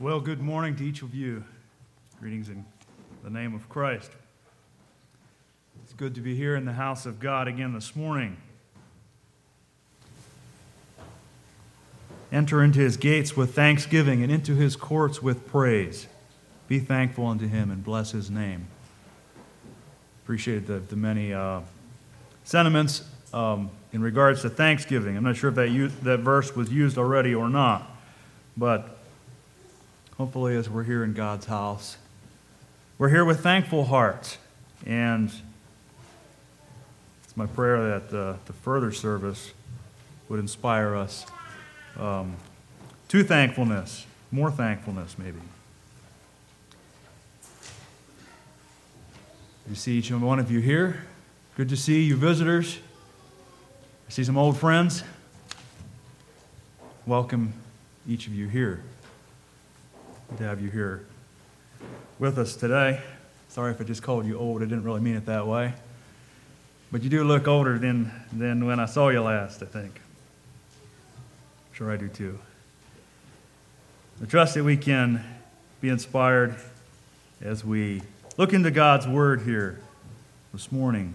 Well, good morning to each of you. Greetings in the name of Christ. It's good to be here in the house of God again this morning. Enter into his gates with thanksgiving and into his courts with praise. Be thankful unto him and bless his name. Appreciate the many sentiments in regards to thanksgiving. I'm not sure if that verse was used already or not, but hopefully as we're here in God's house, we're here with thankful hearts. And it's my prayer that the further service would inspire us to thankfulness, more thankfulness maybe. You see each and one of you here. Good to see you visitors. I see some old friends. Welcome each of you here. Good to have you here with us today. Sorry if I just called you old. I didn't really mean it that way. But you do look older than when I saw you last, I think. I'm sure I do too. I trust that we can be inspired as we look into God's Word here this morning.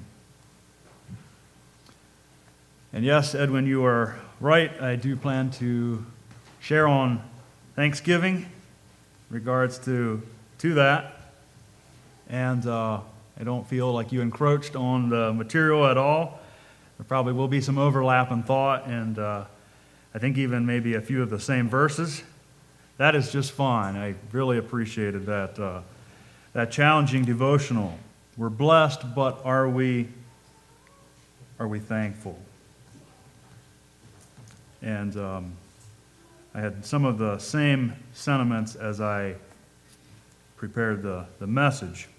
And yes, Edwin, you are right. I do plan to share on Thanksgiving in regards to that. And I don't feel like you encroached on the material at all. There probably will be some overlap in thought, and I think even maybe a few of the same verses. That is just fine. I really appreciated that challenging devotional. We're blessed, but are we thankful? And I had some of the same sentiments as I prepared the message.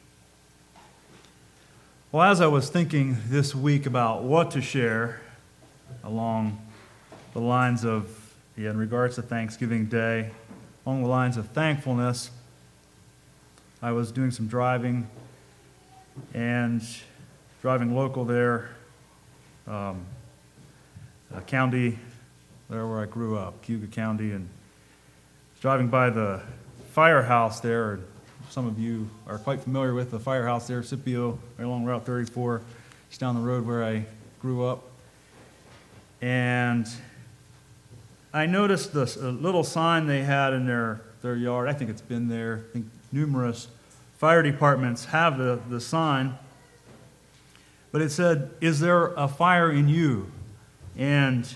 Well, as I was thinking this week about what to share along the lines of, in regards to Thanksgiving Day, along the lines of thankfulness, I was doing some driving and driving local there, a county there where I grew up, Cayuga County, and driving by the firehouse there. Some of you are quite familiar with the firehouse there, Scipio, right along Route 34, just down the road where I grew up. And I noticed this little sign they had in their yard. I think it's been there. I think numerous fire departments have the sign. But it said, "Is there a fire in you?" And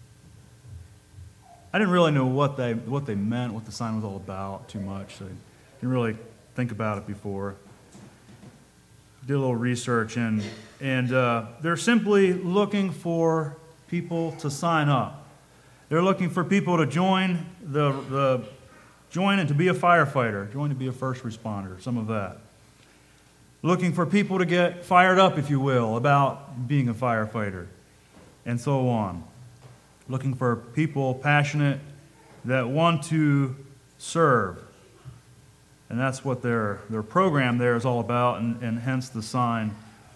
I didn't really know what they meant, what the sign was all about too much. I didn't really think about it before. Did a little research, and they're simply looking for people to sign up. They're looking for people to join join and to be a firefighter, join to be a first responder, some of that. Looking for people to get fired up, if you will, about being a firefighter, and so on. Looking for people passionate that want to serve. And that's what their program there is all about, and hence the sign,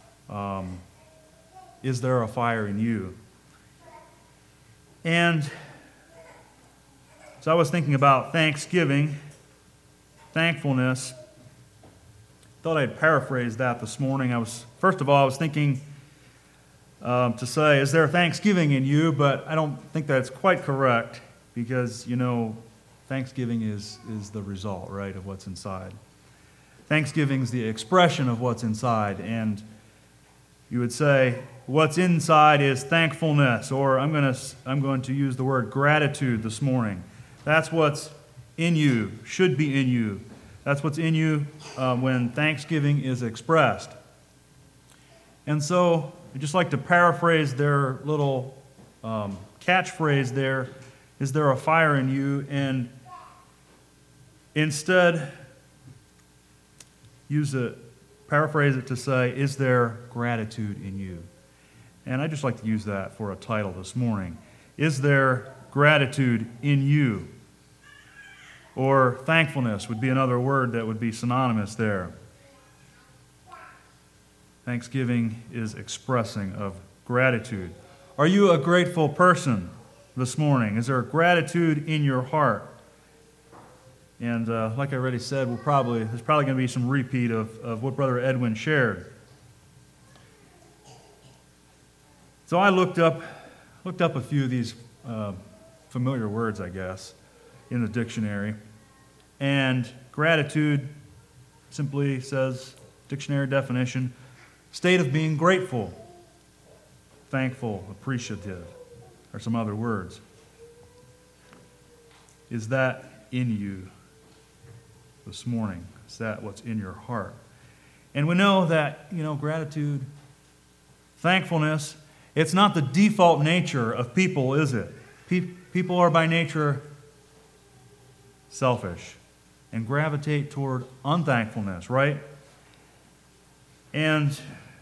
"Is there a fire in you?" And so I was thinking about Thanksgiving, thankfulness. Thought I'd paraphrase that this morning. First of all, I was thinking to say, "Is there Thanksgiving in you?" But I don't think that's quite correct, because, Thanksgiving is the result, right, of what's inside. Thanksgiving is the expression of what's inside, and you would say what's inside is thankfulness, or I'm going to use the word gratitude this morning. That's what's in you, should be in you. That's what's in you when Thanksgiving is expressed. And so I'd just like to paraphrase their little catchphrase there, "Is there a fire in you?" and instead paraphrase it to say, "Is there gratitude in you?" And I'd just like to use that for a title this morning. Is there gratitude in you? Or thankfulness would be another word that would be synonymous there. Thanksgiving is expressing of gratitude. Are you a grateful person this morning? Is there gratitude in your heart? And like I already said, there's probably going to be some repeat of what Brother Edwin shared. So I looked up a few of these familiar words, I guess, in the dictionary. And gratitude simply says, dictionary definition, state of being grateful, thankful, appreciative, or some other words. Is that in you this morning? Is that what's in your heart? And we know that, gratitude, thankfulness, it's not the default nature of people, is it? People are by nature selfish and gravitate toward unthankfulness, right? And,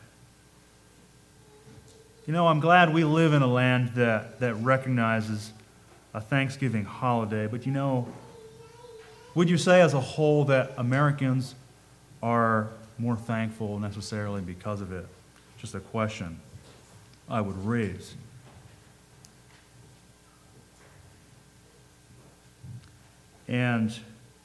I'm glad we live in a land that recognizes a Thanksgiving holiday. But, would you say as a whole that Americans are more thankful necessarily because of it? Just a question I would raise. And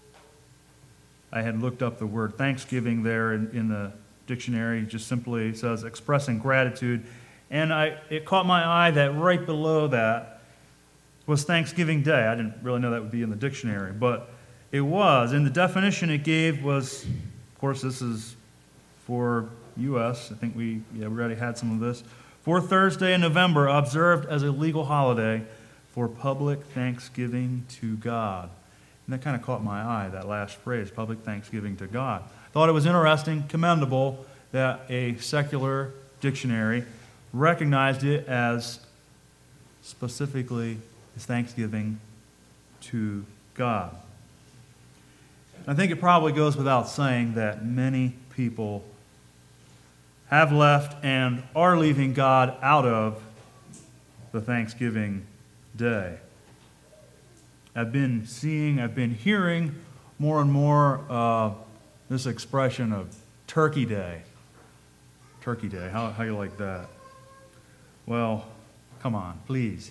I had looked up the word Thanksgiving there in the dictionary. It just simply says expressing gratitude. And it caught my eye that right below that was Thanksgiving Day. I didn't really know that would be in the dictionary, but it was. And the definition it gave was, of course, this is for U.S. I think we already had some of this. Fourth Thursday in November, observed as a legal holiday for public thanksgiving to God. And that kind of caught my eye, that last phrase, public thanksgiving to God. Thought it was interesting, commendable, that a secular dictionary recognized it as specifically as thanksgiving to God. I think it probably goes without saying that many people have left and are leaving God out of the Thanksgiving day. I've been hearing more and more this expression of Turkey Day. Turkey Day, how you like that? Well, come on, please.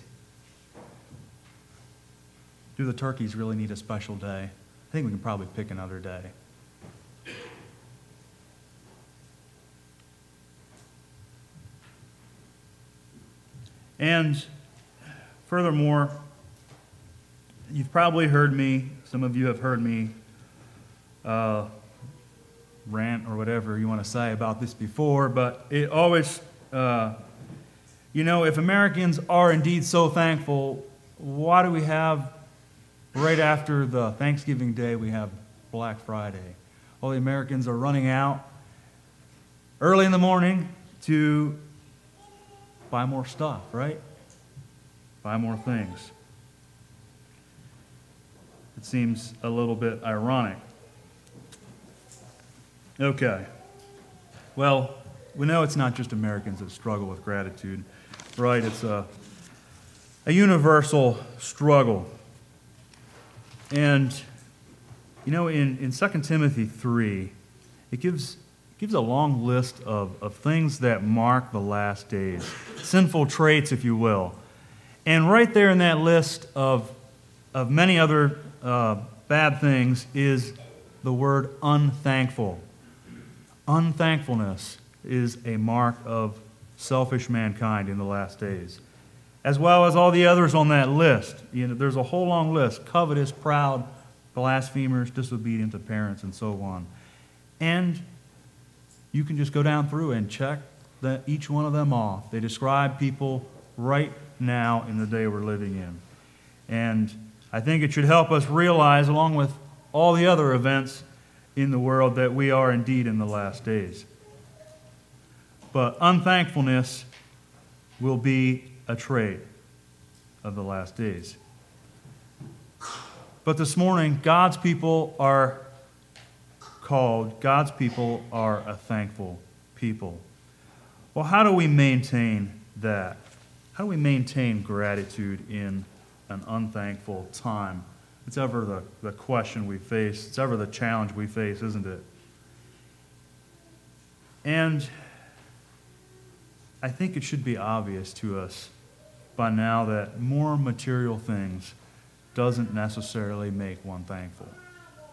Do the turkeys really need a special day? I think we can probably pick another day. And furthermore, you've probably heard me, some of you have heard me rant or whatever you want to say about this before, but it always, if Americans are indeed so thankful, why do we have, right after the Thanksgiving Day, we have Black Friday? All the Americans are running out early in the morning to buy more stuff, right? Buy more things. It seems a little bit ironic. Okay. Well, we know it's not just Americans that struggle with gratitude, right? It's a universal struggle. And, in 2 Timothy 3, it gives a long list of things that mark the last days, sinful traits, if you will. And right there in that list of many other bad things is the word unthankful. Unthankfulness is a mark of selfish mankind in the last days, as well as all the others on that list. There's a whole long list: covetous, proud, blasphemers, disobedient to parents, and so on. And you can just go down through and check each one of them off. They describe people right now in the day we're living in. And I think it should help us realize, along with all the other events in the world, that we are indeed in the last days. But unthankfulness will be a trait of the last days. But this morning, God's people are called, God's people are a thankful people. Well, how do we maintain that? How do we maintain gratitude in an unthankful time? It's ever the question we face. It's ever the challenge we face, isn't it? And I think it should be obvious to us by now that more material things doesn't necessarily make one thankful.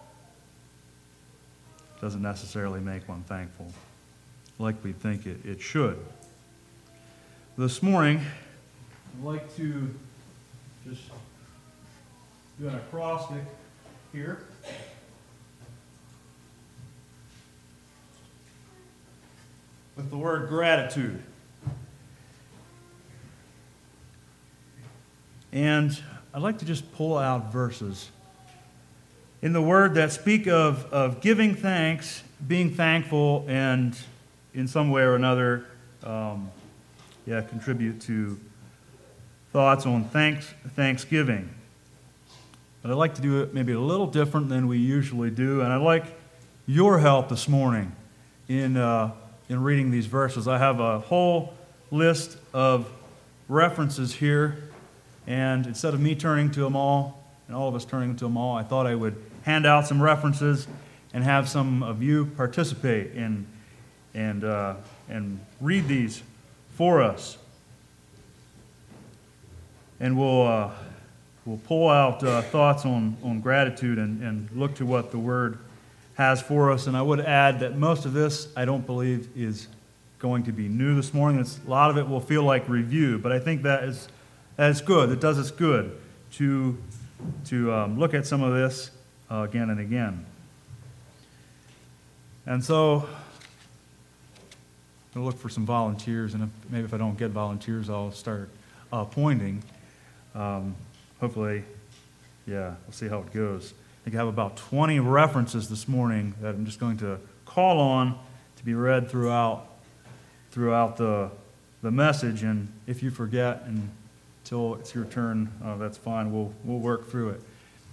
doesn't necessarily make one thankful like we think it should. This morning, I'd like to just do an acrostic here. With the word gratitude. And I'd like to just pull out verses in the Word that speak of giving thanks, being thankful, and in some way or another, contribute to thoughts on Thanksgiving. But I'd like to do it maybe a little different than we usually do, and I'd like your help this morning in reading these verses. I have a whole list of references here, and instead of me turning to them all, and all of us turning to them all, I thought I would hand out some references and have some of you participate and read these for us. And we'll pull out thoughts on gratitude and look to what the Word has for us. And I would add that most of this, I don't believe, is going to be new this morning. A lot of it will feel like review, but I think that is good. It does us good to look at some of this again and again. And so I'll look for some volunteers, and maybe if I don't get volunteers, I'll start appointing. Hopefully, we'll see how it goes. I think I have about 20 references this morning that I'm just going to call on to be read throughout the message. And if you forget until it's your turn, that's fine. We'll work through it.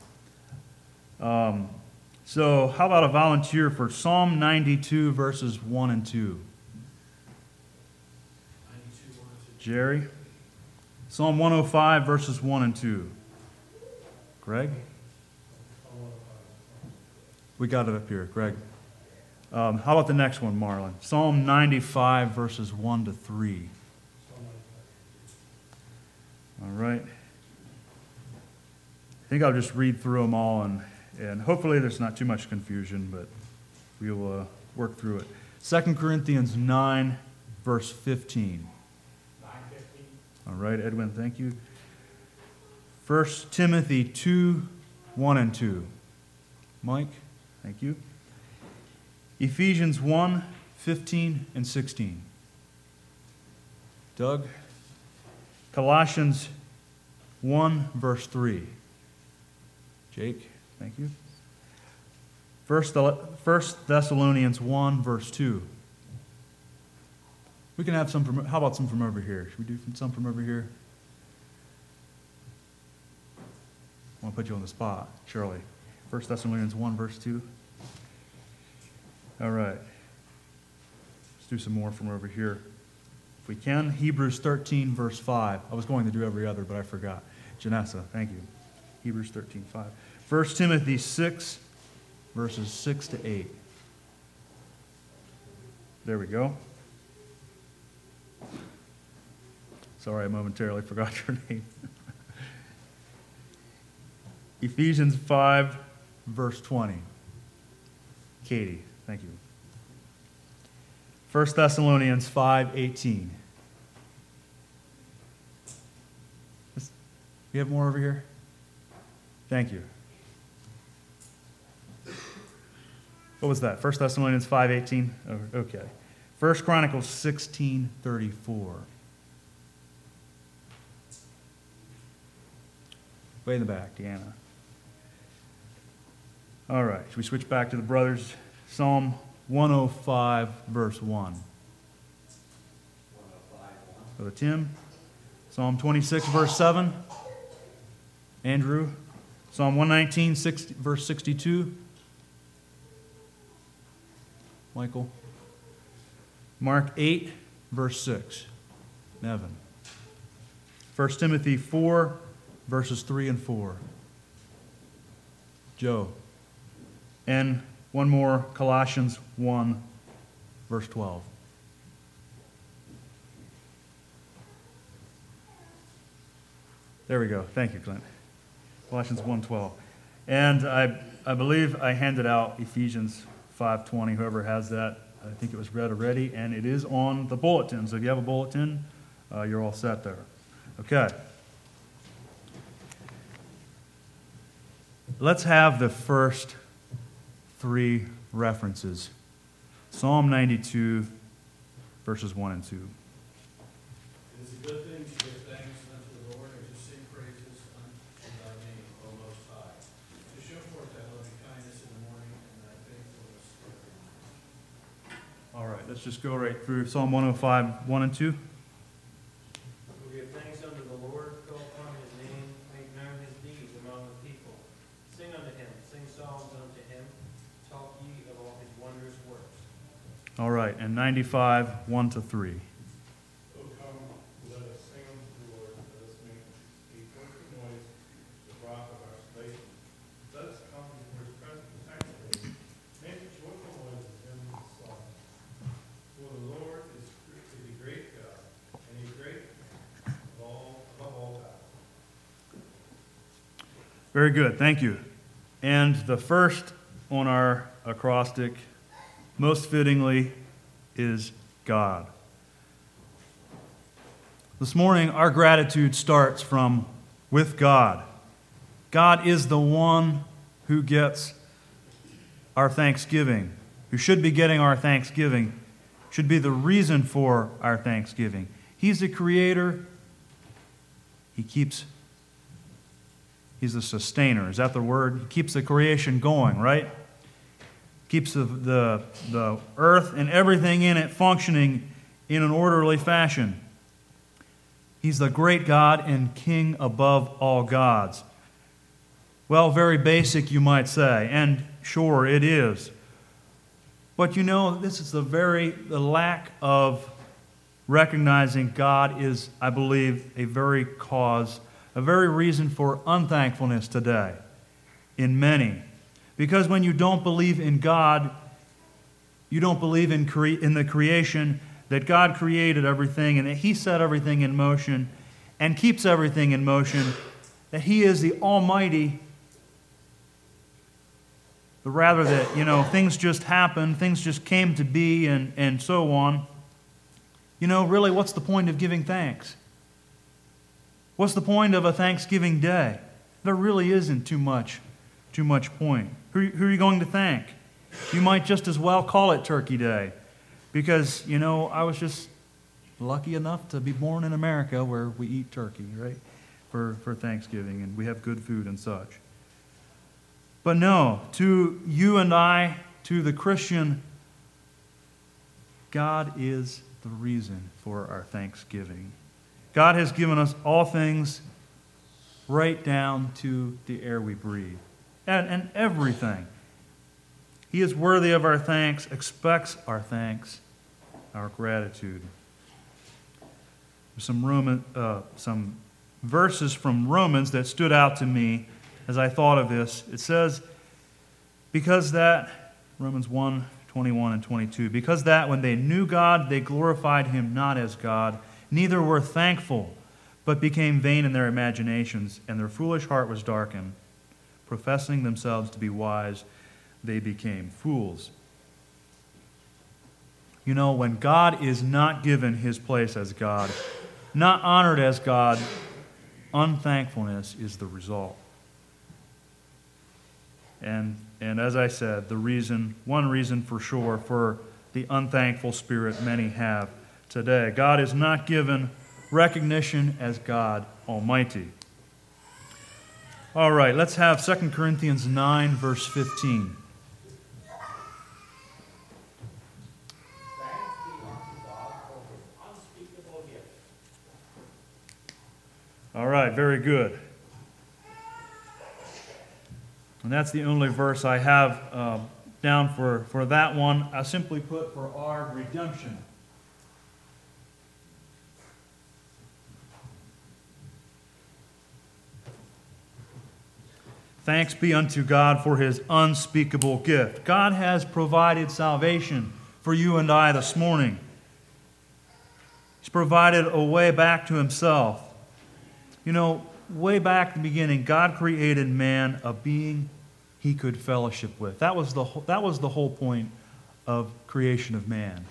So how about a volunteer for Psalm 92, verses 1 and 2? Jerry. Psalm 105, verses 1 and 2. Greg? We got it up here, Greg. How about the next one, Marlon? Psalm 95, verses 1 to 3. All right. I think I'll just read through them all, and hopefully there's not too much confusion, but we'll work through it. 2 Corinthians 9, verse 15. 9:15. All right, Edwin, thank you. 1 Timothy 2, 1 and 2. Mike, thank you. Ephesians 1, 15 and 16. Doug. Colossians 1, verse 3. Jake, thank you. 1 Thessalonians 1, verse 2. We can have some how about some from over here? Should we do some from over here? I want to put you on the spot, Shirley. 1 Thessalonians 1, verse 2. All right. Let's do some more from over here. If we can, Hebrews 13, verse 5. I was going to do every other, but I forgot. Janessa, thank you. Hebrews 13, 5. 1 Timothy 6, verses 6 to 8. There we go. Sorry, I momentarily forgot your name. Ephesians 5, verse 20. Katie, thank you. 1 Thessalonians 5:18. We have more over here? Thank you. What was that? 1 Thessalonians 5:18? Oh, okay. 1 Chronicles 16:34. Way in the back, Deanna. All right, should we switch back to the brothers? Psalm 105, verse 1. Brother Tim. Psalm 26, verse 7. Andrew. Psalm 119, verse 62. Michael. Mark 8, verse 6. Nevin. 1 Timothy 4, verses 3 and 4. Joe. And one more, Colossians 1, verse 12. There we go. Thank you, Clint. Colossians 1:12. And I believe I handed out Ephesians 5:20, whoever has that, I think it was read already, and it is on the bulletin. So if you have a bulletin, you're all set there. Okay. Let's have the first three references. Psalm 92, verses 1 and 2. It is a good thing to give thanks unto the Lord and to sing praises unto thy name, O Most High, to show forth thy loving kindness in the morning and thy faithfulness forevermore. All right, let's just go right through Psalm 105, 1 and 2. Who give thanks unto the Lord, call upon his name, make known his deeds among the people. Sing unto him, sing psalms unto him, talk ye of all his wondrous works. All right, and 95, 1 to 3. O come, let us sing unto the Lord, let us make a joyful noise, the rock of our salvation. Let us come before his presence with thanksgiving, make a joyful noise with hymns and songs. For the Lord is a great God, and a great man above all gods. Very good, thank you. And the first on our acrostic, most fittingly, is God. This morning, our gratitude starts from with God. God is the one who gets our thanksgiving, who should be getting our thanksgiving, should be the reason for our thanksgiving. He's the creator. He's the sustainer. Is that the word? He keeps the creation going, right? Keeps the earth and everything in it functioning in an orderly fashion. He's the great God and King above all gods. Well, very basic, you might say, and sure it is. But you know, this is the lack of recognizing God is, I believe, a very reason for unthankfulness today in many. Because when you don't believe in God, you don't believe in the creation, that God created everything and that He set everything in motion and keeps everything in motion, that He is the Almighty, but rather that, things just happened, things just came to be and so on. Really, what's the point of giving thanks? What's the point of a Thanksgiving day? There really isn't too much point. Who are you going to thank? You might just as well call it Turkey Day because, I was just lucky enough to be born in America where we eat turkey, right, for Thanksgiving, and we have good food and such. But no, to you and I, to the Christian, God is the reason for our thanksgiving. God has given us all things right down to the air we breathe and everything. He is worthy of our thanks, expects our thanks, our gratitude. Some verses from Romans that stood out to me as I thought of this. It says, because that, Romans 1, 21 and 22, because that when they knew God, they glorified Him not as God, neither were thankful, but became vain in their imaginations, and their foolish heart was darkened. Professing themselves to be wise, they became fools. When God is not given His place as God, not honored as God, unthankfulness is the result. And as I said, one reason for sure for the unthankful spirit many have today. God is not given recognition as God Almighty. All right, let's have 2 Corinthians 9, verse 15. All right, very good. And that's the only verse I have down for that one. I simply put for our redemption. Thanks be unto God for His unspeakable gift. God has provided salvation for you and I this morning. He's provided a way back to Himself. Way back at the beginning, God created man a being he could fellowship with. That was the whole point of creation of man.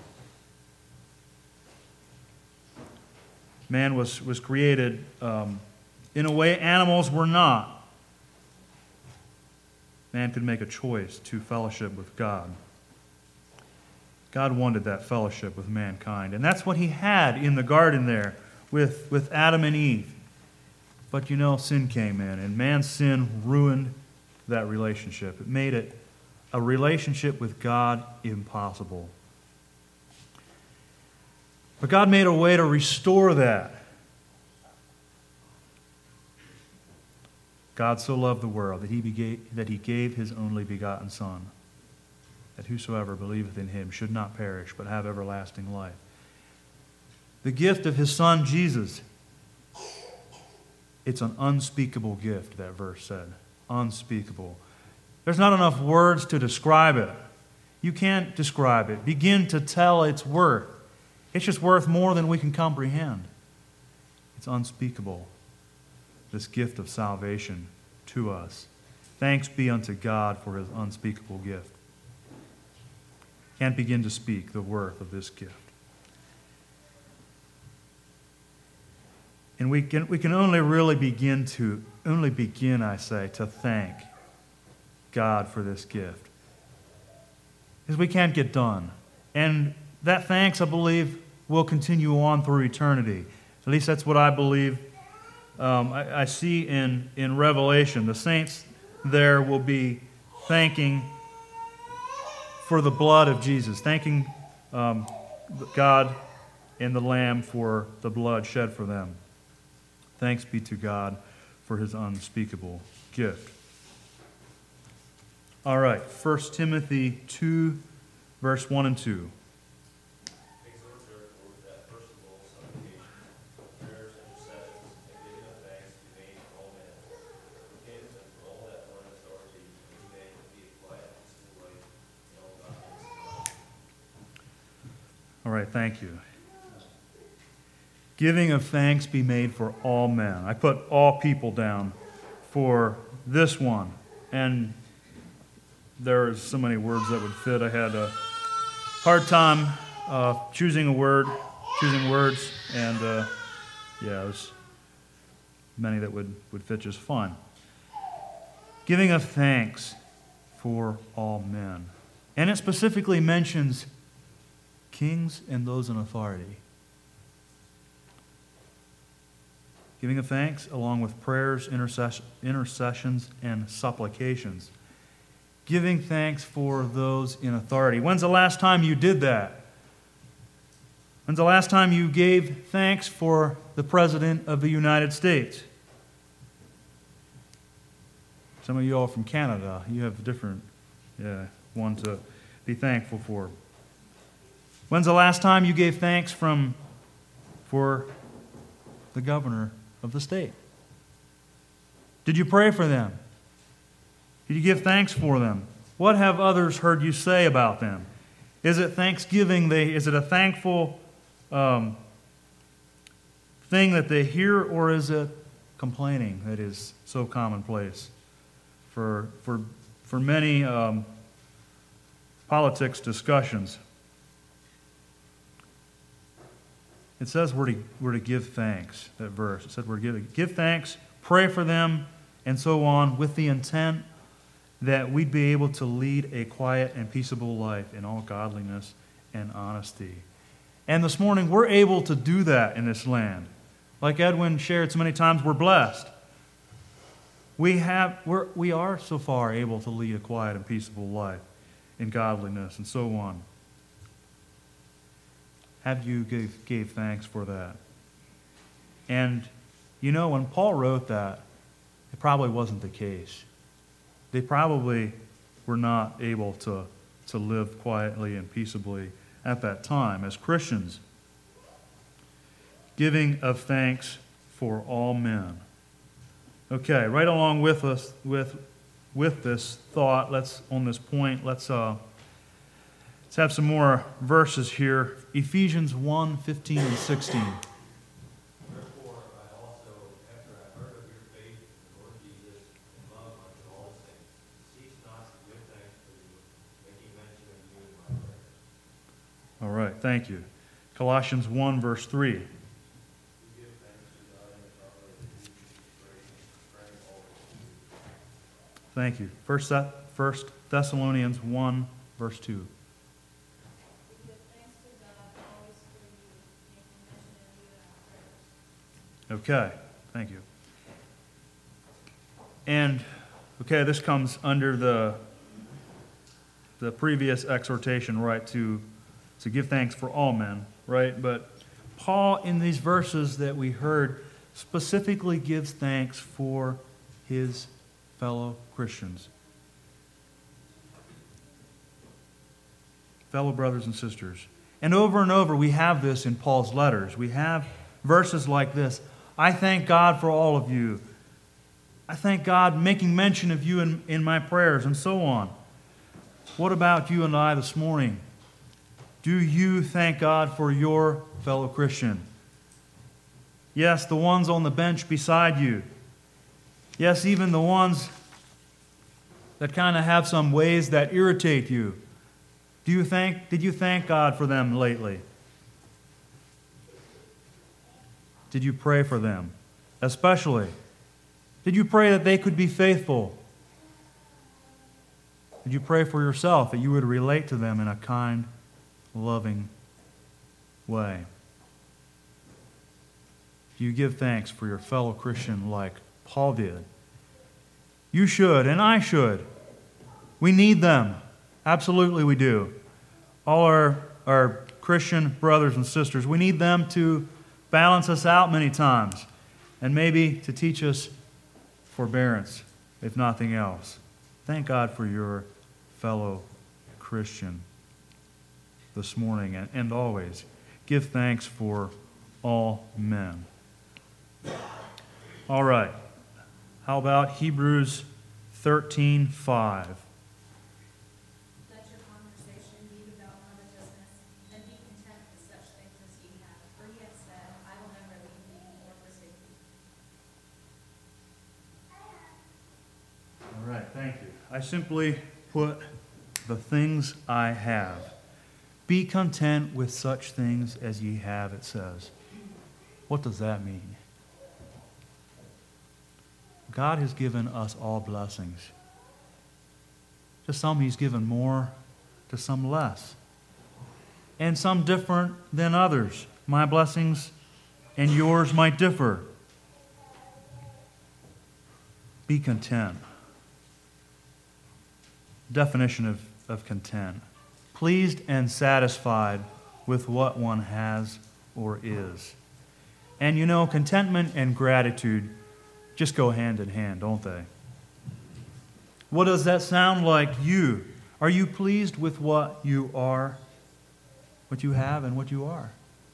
Man was created in a way animals were not. Man could make a choice to fellowship with God. God wanted that fellowship with mankind, and that's what he had in the garden there with Adam and Eve. But sin came in, and man's sin ruined that relationship. It made it a relationship with God impossible. But God made a way to restore that. God so loved the world that he gave his only begotten Son, that whosoever believeth in him should not perish, but have everlasting life. The gift of his Son, Jesus, it's an unspeakable gift, that verse said. Unspeakable. There's not enough words to describe it. You can't describe it. Begin to tell its worth. It's just worth more than we can comprehend. It's unspeakable, this gift of salvation to us. Thanks be unto God for his unspeakable gift. Can't begin to speak the worth of this gift. And we can only really begin, I say, to thank God for this gift. Because we can't get done. And that thanks, I believe, will continue on through eternity. At least that's what I believe. I see in Revelation, the saints there will be thanking for the blood of Jesus, thanking God and the Lamb for the blood shed for them. Thanks be to God for his unspeakable gift. All right, 1 Timothy 2, verse 1 and 2. Exhort therefore that first of all supplication, prayers, intercessions, and giving of thanks be made for all men, for kings and for all that are in authority, that we may be a quiet, peaceful life in all godliness and love. All right, thank you. Giving of thanks be made for all men. I put all people down for this one. And there are so many words that would fit. I had a hard time choosing words. And there's many that would fit just fine. Giving of thanks for all men. And it specifically mentions kings and those in authority. Giving of thanks along with prayers, intercessions, and supplications. Giving thanks for those in authority. When's the last time you did that? When's the last time you gave thanks for the President of the United States? Some of you all from Canada, you have a different one to be thankful for. When's the last time you gave thanks for the governor of the state? Did you pray for them? Did you give thanks for them? What have others heard you say about them? Is it thanksgiving? Is it a thankful thing that they hear, or is it complaining that is so commonplace for many politics discussions? It says we're to give thanks, that verse. It said we're to give thanks, pray for them, and so on, with the intent that we'd be able to lead a quiet and peaceable life in all godliness and honesty. And this morning, we're able to do that in this land. Like Edwin shared so many times, we're blessed. We are so far able to lead a quiet and peaceable life in godliness and so on. Have you gave thanks for that? And when Paul wrote that, it probably wasn't the case. They probably were not able to live quietly and peaceably at that time as Christians. Giving of thanks for all men. Okay, right along with us with this thought, let's have some more verses here. Ephesians 1, 15 and 16. Therefore I also, after I heard of your faith in the Lord Jesus and love unto all saints, cease thank you. Colossians 1, verse 3. We give thanks to God and the Father of Jesus Christ, praying always. Thank you. First Thessalonians 1, verse 2. We give thanks to God always for you, making mention of you in our prayers. Okay, thank you. And, okay, this comes under the previous exhortation, right, to give thanks for all men, right? But Paul, in these verses that we heard, specifically gives thanks for his fellow Christians, fellow brothers and sisters. And over, we have this in Paul's letters. We have verses like this. I thank God for all of you. I thank God making mention of you in my prayers, and so on. What about you and I this morning? Do you thank God for your fellow Christian? Yes, the ones on the bench beside you. Yes, even the ones that kind of have some ways that irritate you. Did you thank God for them lately? Did you pray for them? Especially, did you pray that they could be faithful? Did you pray for yourself that you would relate to them in a kind, loving way? Do you give thanks for your fellow Christian like Paul did? You should, and I should. We need them. Absolutely we do. All our Christian brothers and sisters, we need them to balance us out many times and maybe to teach us forbearance, if nothing else. Thank God for your fellow Christian this morning and always. Give thanks for all men. All right. How about Hebrews 13:5? Let your conversation be without covetousness, and be content with such things as ye have. For he hath said, I will never leave thee nor forsake thee. All right, thank you. I simply put the things I have. Be content with such things as ye have, it says. What does that mean? God has given us all blessings. To some He's given more, to some less. And some different than others. My blessings and yours might differ. Be content. Definition of content. Pleased and satisfied with what one has or is. And you know, contentment and gratitude just go hand in hand, don't they? What does that sound like you? Are you pleased with what you are, what you have, and what you are?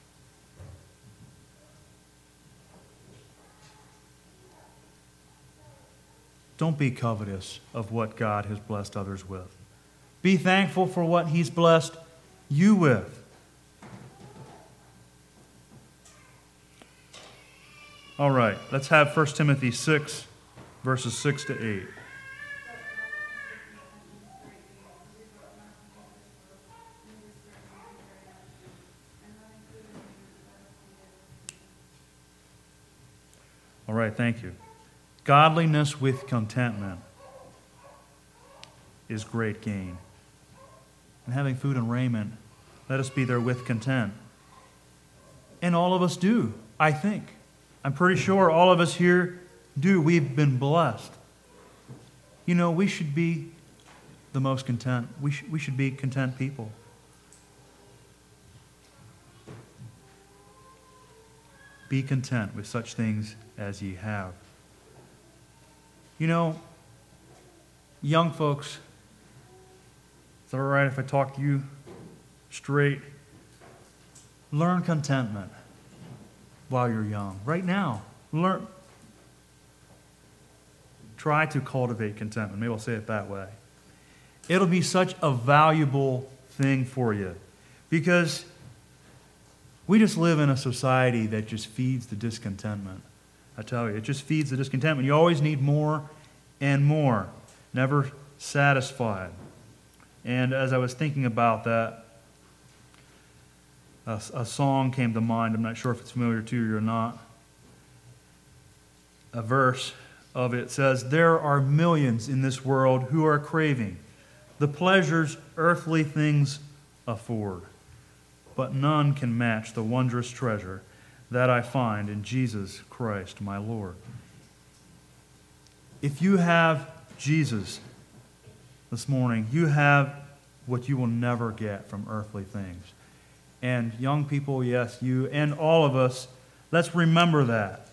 Don't be covetous of what God has blessed others with. Be thankful for what He's blessed you with. All right, let's have 1 Timothy 6, verses 6 to 8. All right, thank you. Godliness with contentment is great gain. And having food and raiment, let us be there with content. And all of us do, I think. I'm pretty sure all of us here do. We've been blessed. You know, we should be the most content. We should be content people. Be content with such things as ye have. You know, young folks, is that all right if I talk to you straight? Learn contentment while you're young. Right now, try to cultivate contentment. Maybe I'll say it that way. It'll be such a valuable thing for you because we just live in a society that just feeds the discontentment. I tell you, it just feeds the discontentment. You always need more and more, never satisfied. And as I was thinking about that, a song came to mind. I'm not sure if it's familiar to you or not. A verse of it says, "There are millions in this world who are craving the pleasures earthly things afford, but none can match the wondrous treasure that I find in Jesus Christ my Lord." If you have Jesus this morning, you have what you will never get from earthly things. And young people, yes, you and all of us, let's remember that.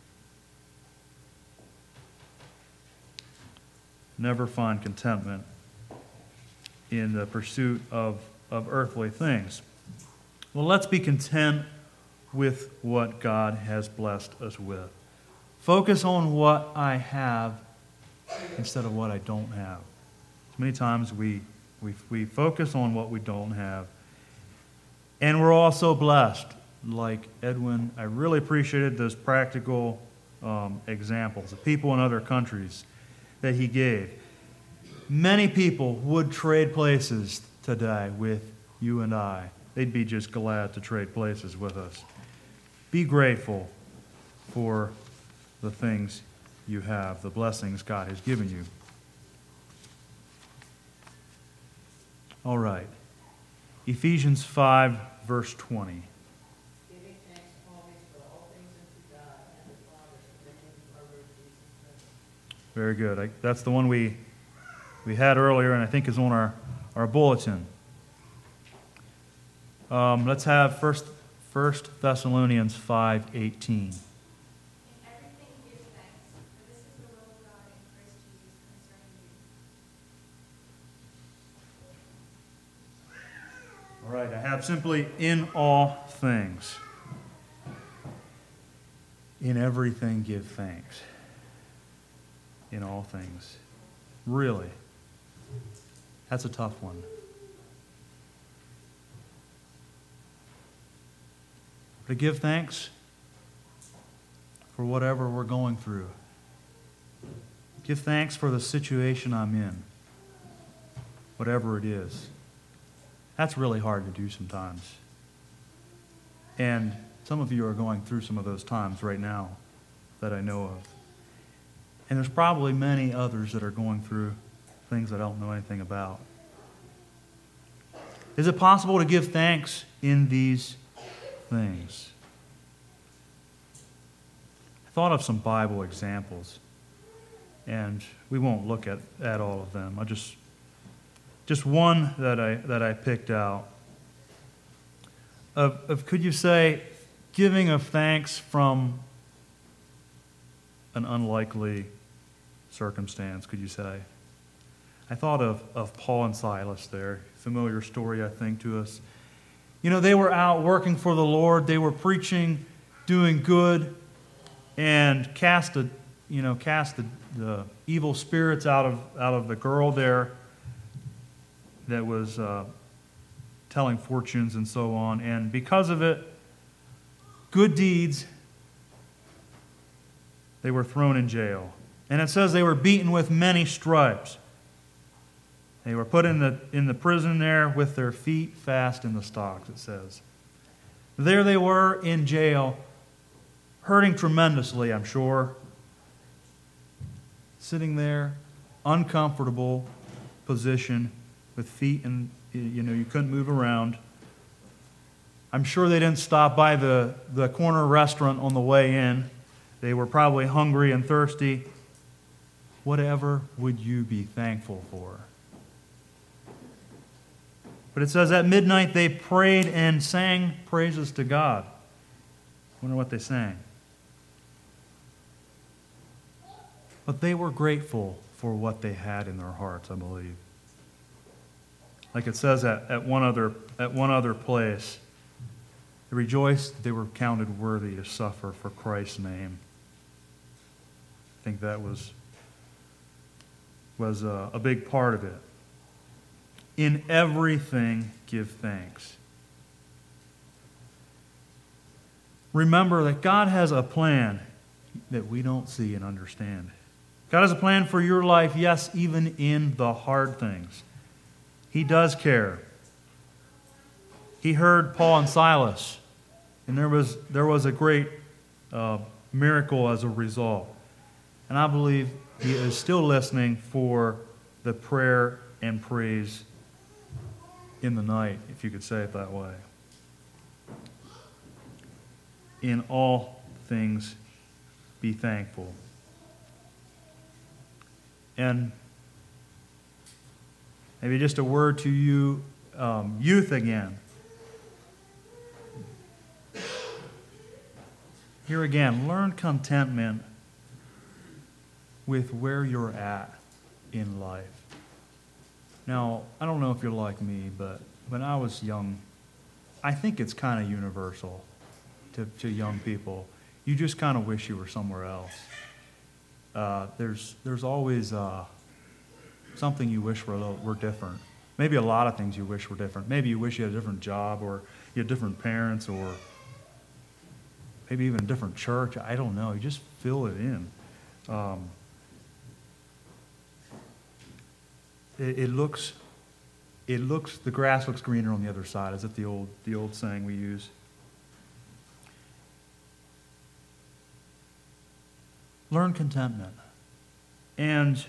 Never find contentment in the pursuit of earthly things. Well, let's be content with what God has blessed us with. Focus on what I have instead of what I don't have. Many times we focus on what we don't have. And we're also blessed. Like Edwin, I really appreciated those practical examples of people in other countries that he gave. Many people would trade places today with you and I. They'd be just glad to trade places with us. Be grateful for the things you have, the blessings God has given you. All right. Ephesians 5, verse 20. Giving thanks always for all things unto God and the Father in the name of our Lord Jesus Christ. Very good. That's the one we had earlier and I think is on our bulletin. Let's have First Thessalonians 5:18. In everything give thanks, for this is the will of God in Christ Jesus concerning you. All right, I have simply in all things. In everything give thanks. In all things. Really? That's a tough one. To give thanks for whatever we're going through. Give thanks for the situation I'm in, whatever it is. That's really hard to do sometimes. And some of you are going through some of those times right now that I know of. And there's probably many others that are going through things I don't know anything about. Is it possible to give thanks in these things? I thought of some Bible examples, and we won't look at all of them. I just one that I picked out. Could you say giving of thanks from an unlikely circumstance, could you say? I thought of Paul and Silas there. Familiar story, I think, to us. You know, they were out working for the Lord. They were preaching, doing good, and cast the evil spirits out of the girl there that was telling fortunes and so on. And because of it, good deeds, they were thrown in jail. And it says they were beaten with many stripes. They were put in the prison there with their feet fast in the stocks, it says. There they were in jail, hurting tremendously, I'm sure. Sitting there, uncomfortable position, with feet and, you couldn't move around. I'm sure they didn't stop by the corner restaurant on the way in. They were probably hungry and thirsty. Whatever would you be thankful for? But it says at midnight they prayed and sang praises to God. I wonder what they sang. But they were grateful for what they had in their hearts, I believe. Like it says at one other place, they rejoiced that they were counted worthy to suffer for Christ's name. I think that was a big part of it. In everything, give thanks. Remember that God has a plan that we don't see and understand. God has a plan for your life, yes, even in the hard things. He does care. He heard Paul and Silas, and there was a great miracle as a result. And I believe He is still listening for the prayer and praise in the night, if you could say it that way. In all things, be thankful. And maybe just a word to you, youth again. Here again, learn contentment with where you're at in life. Now, I don't know if you're like me, but when I was young, I think it's kind of universal to young people. You just kind of wish you were somewhere else. There's always something you wish were different. Maybe a lot of things you wish were different. Maybe you wish you had a different job, or you had different parents, or maybe even a different church. I don't know. You just fill it in. The grass looks greener on the other side. Is it the old saying we use? Learn contentment. And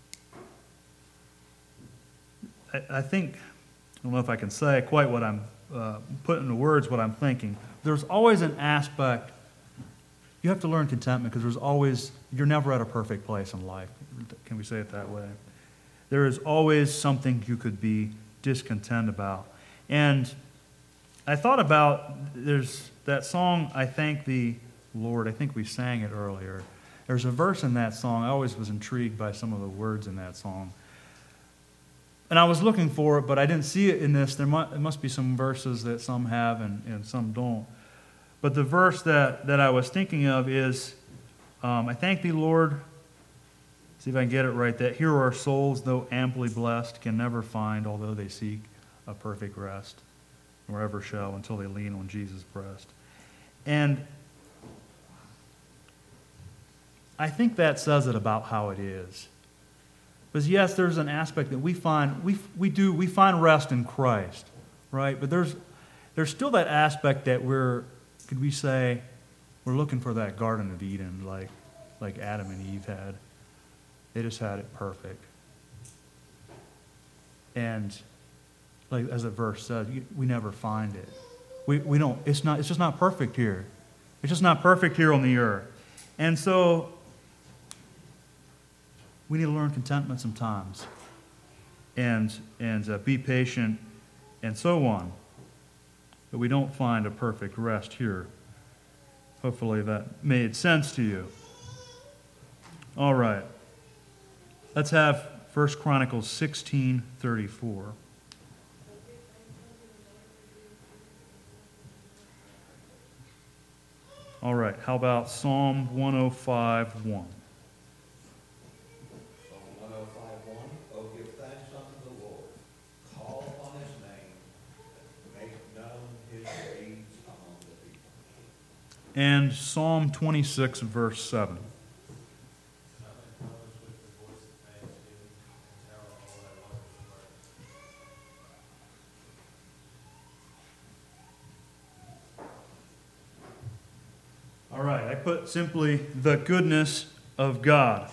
I think, I don't know if I can say quite what I'm putting into words, what I'm thinking. There's always an aspect, you have to learn contentment because you're never at a perfect place in life. Can we say it that way? There is always something you could be discontent about. And I thought about, there's that song, I Thank Thee, Lord. I think we sang it earlier. There's a verse in that song. I always was intrigued by some of the words in that song. And I was looking for it, but I didn't see it in this. There must be some verses that some have and some don't. But the verse that I was thinking of is, I thank Thee, Lord, see if I can get it right, that here our souls, though amply blessed, can never find, although they seek a perfect rest, nor ever shall until they lean on Jesus' breast. And I think that says it about how it is. Because yes, there's an aspect that we find rest in Christ, right? But there's still that aspect that we're looking for that Garden of Eden like Adam and Eve had. They just had it perfect. And like as the verse says, we never find it. We don't, it's just not perfect here. It's just not perfect here on the earth. And so we need to learn contentment sometimes and be patient and so on. But we don't find a perfect rest here. Hopefully that made sense to you. All right. Let's have 1 Chronicles 16:34. All right. How about Psalm 105:1? And Psalm 26, verse 7. All right, I put simply the goodness of God.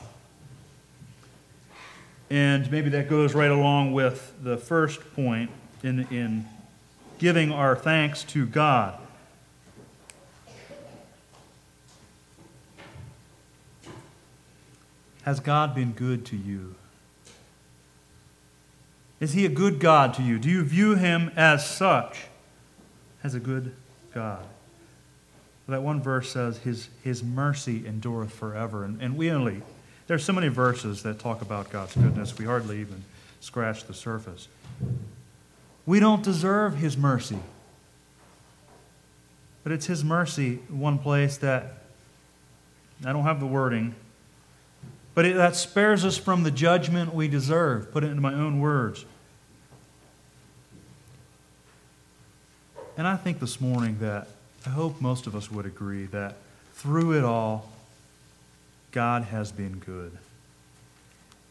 And maybe that goes right along with the first point in giving our thanks to God. Has God been good to you? Is He a good God to you? Do you view Him as such, as a good God? That one verse says, His mercy endureth forever. And there's so many verses that talk about God's goodness, we hardly even scratch the surface. We don't deserve His mercy. But it's His mercy, one place that, I don't have the wording, but that spares us from the judgment we deserve. Put it into my own words. And I think this morning that I hope most of us would agree that through it all, God has been good.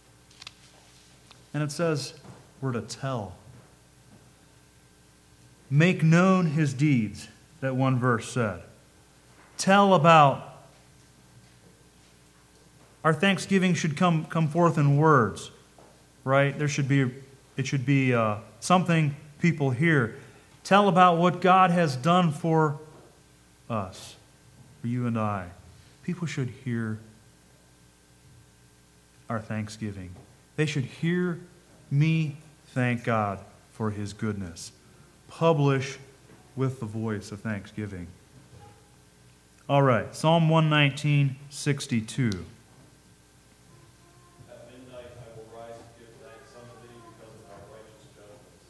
And it says we're to tell. Make known his deeds, that one verse said. Tell about. Our thanksgiving should come forth in words, right? It should be something people hear. Tell about what God has done for us, for you and I. People should hear our thanksgiving. They should hear me thank God for his goodness. Publish with the voice of thanksgiving. All right, Psalm 119, 62. At midnight I will rise and give thanks unto thee because of thy righteous judgments.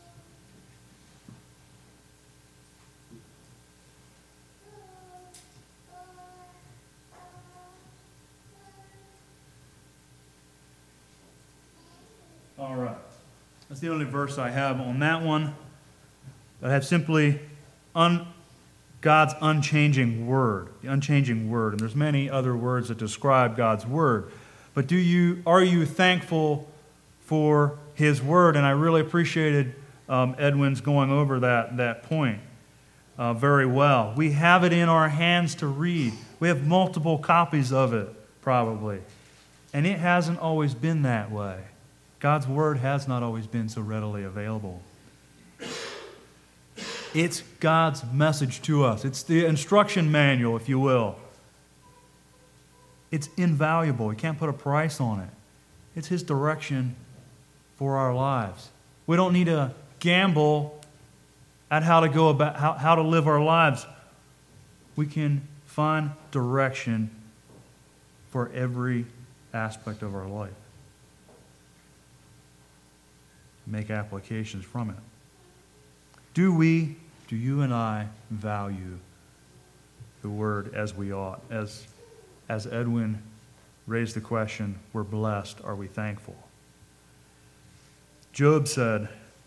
All right. That's the only verse I have on that one. I have simply God's unchanging word, the unchanging word. And there's many other words that describe God's word. But are you thankful for his word? And I really appreciated Edwin's going over that point very well. We have it in our hands to read. We have multiple copies of it, probably. And it hasn't always been that way. God's word has not always been so readily available. It's God's message to us. It's the instruction manual, if you will. It's invaluable. You can't put a price on it. It's his direction for our lives. We don't need to gamble at how to go about how to live our lives. We can find direction for every aspect of our life. Make applications from it. Do you and I value the word as we ought? As Edwin raised the question, we're blessed, are we thankful? Job said,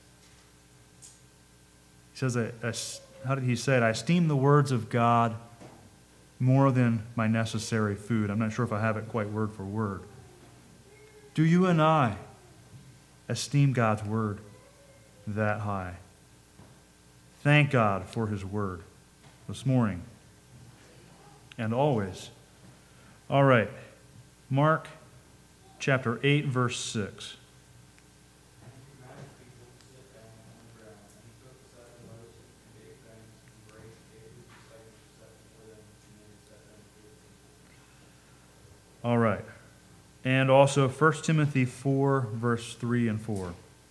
how did he say it? I esteem the words of God more than my necessary food. I'm not sure if I have it quite word for word. Do you and I esteem God's word that high? Thank God for his word this morning and always. All right, Mark chapter 8, verse 6. All right. And also 1 Timothy 4, verse 3 and 4.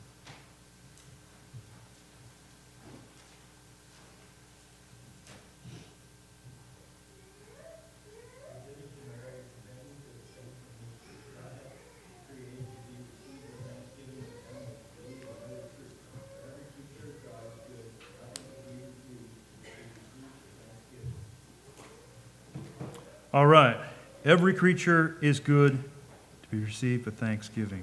All right. Every creature is good to be received with thanksgiving.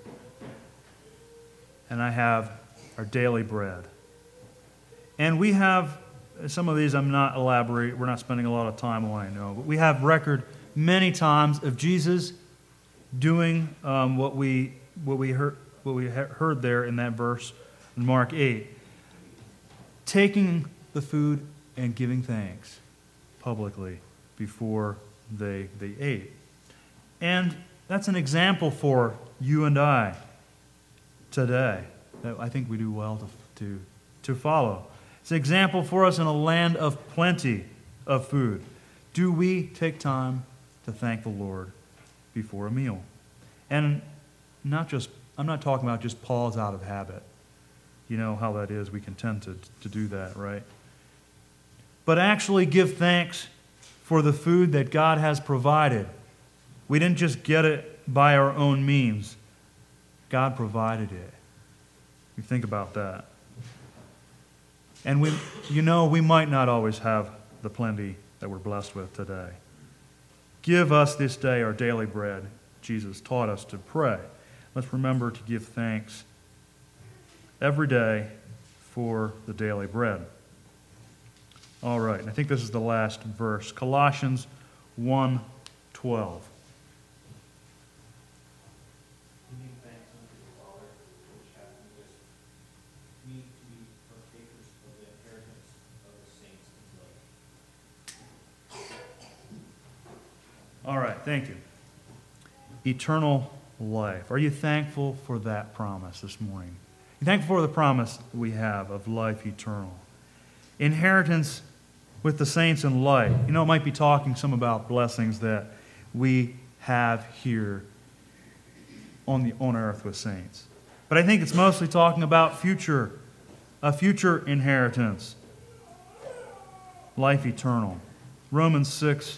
And I have our daily bread. And we have, some of these I'm not elaborating, we're not spending a lot of time on, I know, but we have record many times of Jesus doing what we heard there in that verse in Mark 8. Taking the food and giving thanks publicly before they ate. And that's an example for you and I today that I think we do well to follow. It's an example for us in a land of plenty of food. Do we take time to thank the Lord before a meal? And I'm not talking about just pause out of habit. You know how that is. We can tend to do that, right? But actually give thanks for the food that God has provided. We didn't just get it by our own means. God provided it. You think about that. And we might not always have the plenty that we're blessed with today. Give us this day our daily bread. Jesus taught us to pray. Let's remember to give thanks every day for the daily bread. All right, and I think this is the last verse, Colossians 1:12. Giving thanks unto the Father, which hath with me to be partakers of the inheritance All right, thank you. Eternal life. Are you thankful for that promise this morning? You thankful for the promise we have of life eternal? Inheritance with the saints in light. You know, it might be talking some about blessings that we have here on earth with saints. But I think it's mostly talking about a future inheritance. Life eternal. Romans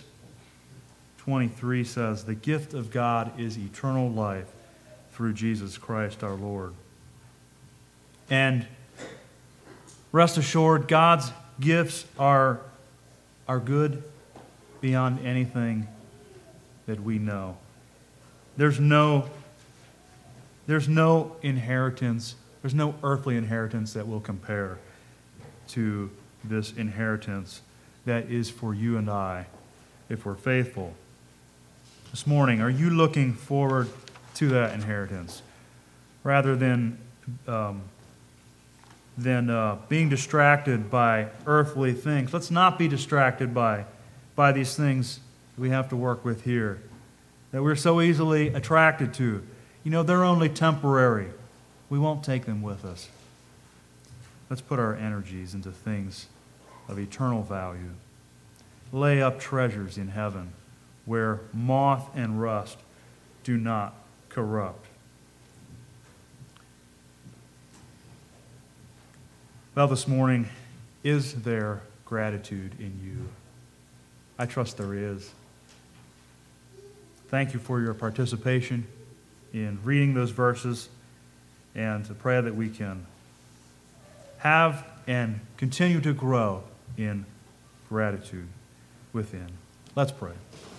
6:23 says, "The gift of God is eternal life through Jesus Christ our Lord." And rest assured, God's gifts are good beyond anything that we know. There's no inheritance, there's no earthly inheritance that will compare to this inheritance that is for you and I if we're faithful. This morning, are you looking forward to that inheritance rather than being distracted by earthly things? Let's not be distracted by these things we have to work with here that we're so easily attracted to. You know, they're only temporary. We won't take them with us. Let's put our energies into things of eternal value. Lay up treasures in heaven where moth and rust do not corrupt. Well, this morning, is there gratitude in you? I trust there is. Thank you for your participation in reading those verses, and to pray that we can have and continue to grow in gratitude within. Let's pray.